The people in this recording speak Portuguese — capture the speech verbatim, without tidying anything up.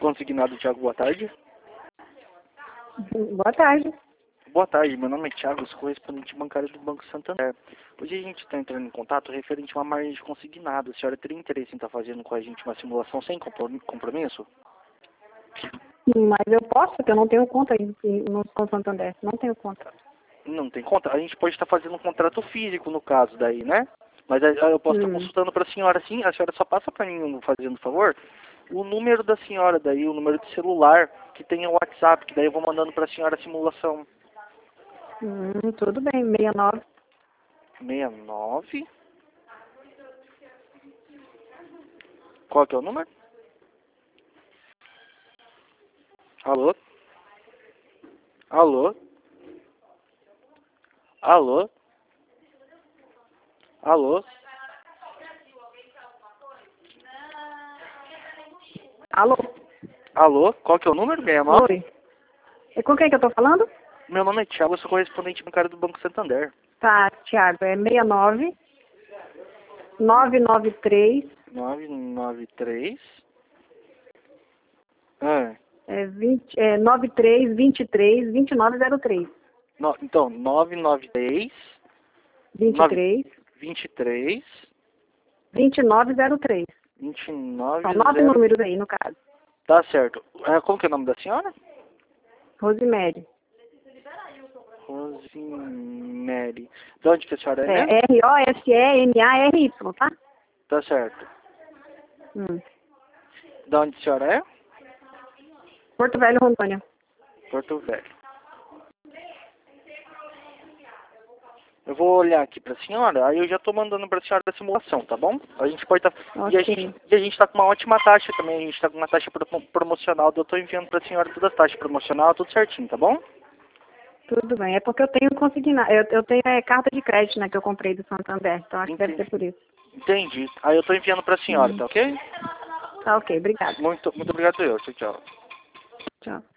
Consignado Thiago, boa tarde. Boa tarde. Boa tarde, meu nome é Thiago, sou correspondente bancário do Banco Santander. Hoje a gente está entrando em contato referente a uma margem de consignado. A senhora teria interesse em estar fazendo com a gente uma simulação sem compromisso? Mas eu posso, porque eu não tenho conta no Santander. Não tenho conta. Não tem conta? A gente pode estar fazendo um contrato físico no caso daí, né? Mas eu posso estar Hum. consultando para a senhora, sim. A senhora só passa para mim, fazendo um favor, o número da senhora daí, o número de celular, que tem o WhatsApp, que daí eu vou mandando para a senhora a simulação. Hum, tudo bem, sessenta e nove. sessenta e nove. Qual que é o número? Alô? Alô? Alô? Alô? Alô? Alô? Qual que é o número? sessenta e nove? Oi. E com quem que eu tô falando? Meu nome é Thiago, eu sou correspondente bancário do Banco Santander. Tá, Thiago, é sessenta e nove, nove nove três, nove nove três. Ah, é, vinte, é, nove três, vinte e três, vinte e nove zero três. no, então, nove nove três, vinte e três, vinte e três, vinte e nove zero três. vinte e nove São nove zero. números aí, no caso. Tá certo. É, como que é o nome da senhora? Rosemary. Rosemary. De onde que a senhora é, É mesmo? R O S E M A R Y, tá? Tá certo. Hum. De onde a senhora é? Porto Velho, Rondônia. Porto Velho. Eu vou olhar aqui pra senhora, aí eu já tô mandando pra senhora a simulação, tá bom? A gente pode tá... Ok. E a gente, e a gente tá com uma ótima taxa também, a gente tá com uma taxa pro- promocional, eu tô enviando pra senhora todas as taxas promocional, tudo certinho, tá bom? Tudo bem. É porque eu tenho consignado. Eu, eu tenho é, carta de crédito, né, que eu comprei do Santander. Então acho que deve Entendi. ser por isso. Entendi. Aí eu tô enviando pra senhora, Hum. tá ok? Tá ok, obrigada. Muito, muito obrigado eu, tchau, tchau. Tchau.